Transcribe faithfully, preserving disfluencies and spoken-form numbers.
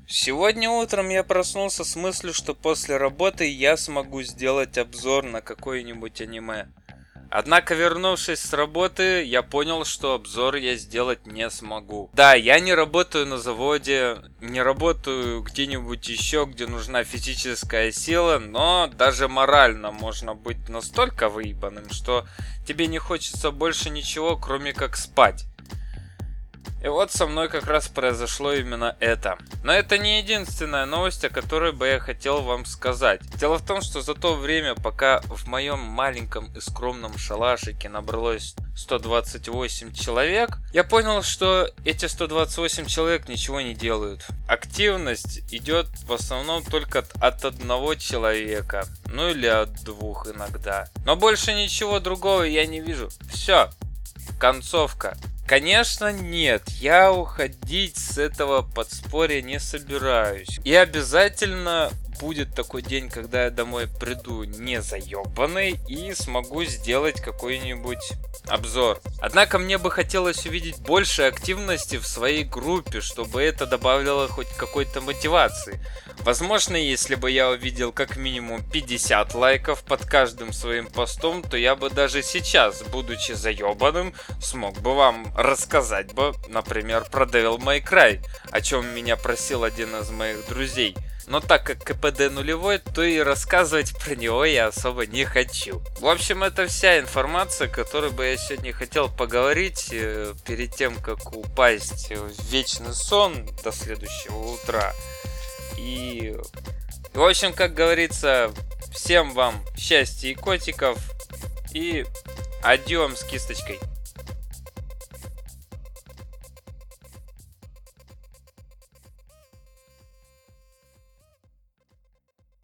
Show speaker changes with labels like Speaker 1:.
Speaker 1: Сегодня утром я проснулся с мыслью, что после работы я смогу сделать обзор на какое-нибудь аниме. Однако, вернувшись с работы, я понял, что обзор я сделать не смогу. Да, я не работаю на заводе, не работаю где-нибудь еще, где нужна физическая сила, но даже морально можно быть настолько выебанным, что тебе не хочется больше ничего, кроме как спать. И вот со мной как раз произошло именно это. Но это не единственная новость, о которой бы я хотел вам сказать. Дело в том, что за то время, пока в моем маленьком и скромном шалашике набралось сто двадцать восемь человек, я понял, что эти сто двадцать восемь человек ничего не делают. Активность идет в основном только от, от одного человека, ну или от двух иногда. Но больше ничего другого я не вижу. Все, концовка. Конечно, нет, я уходить с этого подспорья не собираюсь. И обязательно будет такой день, когда я домой приду не заебанный и смогу сделать какой-нибудь обзор. Однако мне бы хотелось увидеть больше активности в своей группе, чтобы это добавило хоть какой-то мотивации. Возможно, если бы я увидел как минимум пятьдесят лайков под каждым своим постом, то я бы даже сейчас, будучи заебанным, смог бы вам рассказать бы, например, про Devil May Cry, о чем меня просил один из моих друзей. Но так как КПД нулевой, то и рассказывать про него я особо не хочу. В общем, это вся информация, которую бы я сегодня хотел поговорить перед тем, как упасть в вечный сон до следующего утра. И, в общем, как говорится, всем вам счастья и котиков. И адьем с кисточкой.